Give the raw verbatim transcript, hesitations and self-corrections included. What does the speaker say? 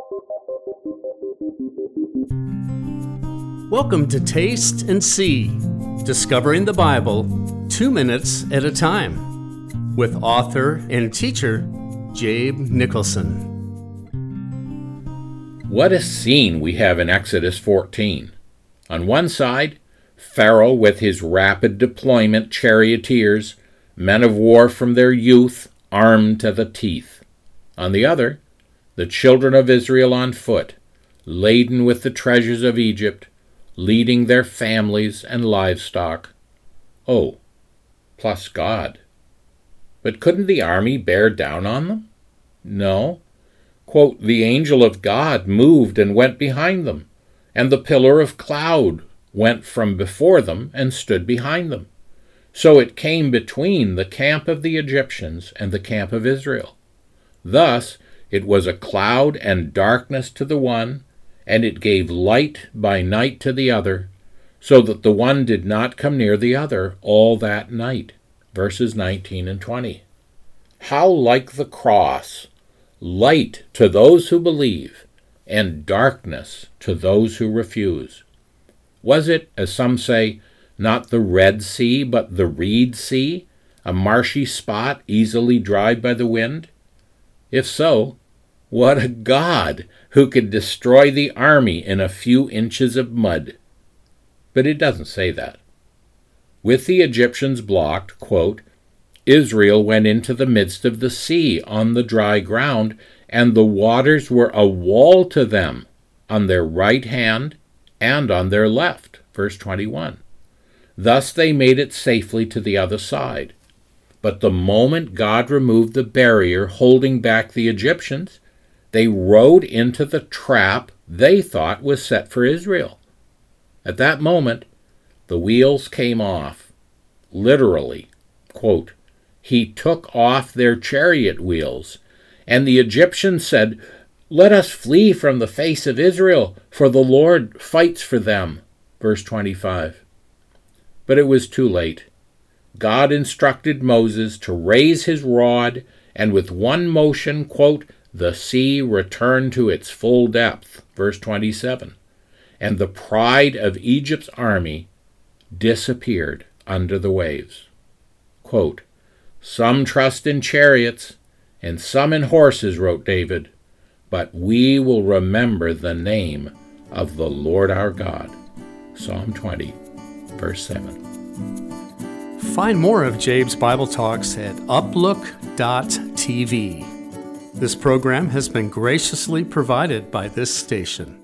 Welcome to Taste and See, discovering the Bible two minutes at a time, with author and teacher Jabe Nicholson. What a scene we have in Exodus fourteen. On one side, Pharaoh with his rapid deployment charioteers, men of war from their youth, armed to the teeth. On the other, the children of Israel on foot, laden with the treasures of Egypt, leading their families and livestock. Oh, plus God. But couldn't the army bear down on them? No. Quote, the angel of God moved and went behind them, and the pillar of cloud went from before them and stood behind them. So it came between the camp of the Egyptians and the camp of Israel. Thus it was a cloud and darkness to the one, and it gave light by night to the other, so that the one did not come near the other all that night. Verses nineteen and twenty. How like the cross, light to those who believe, and darkness to those who refuse. Was it, as some say, not the Red Sea, but the Reed Sea, a marshy spot easily dried by the wind? If so, what a God who could destroy the army in a few inches of mud. But it doesn't say that. With the Egyptians blocked, quote, Israel went into the midst of the sea on the dry ground, and the waters were a wall to them on their right hand and on their left. Verse twenty-one. Thus they made it safely to the other side. But the moment God removed the barrier holding back the Egyptians, they rode into the trap they thought was set for Israel. At that moment, the wheels came off. Literally, quote, he took off their chariot wheels, and the Egyptians said, let us flee from the face of Israel, for the Lord fights for them. Verse twenty-five. But it was too late. God instructed Moses to raise his rod, and with one motion, quote, the sea returned to its full depth, verse twenty-seven, and the pride of Egypt's army disappeared under the waves. Quote, some trust in chariots, and some in horses, wrote David, but we will remember the name of the Lord our God. Psalm twenty, verse seven. Find more of Jabe's Bible Talks at uplook dot t v. This program has been graciously provided by this station.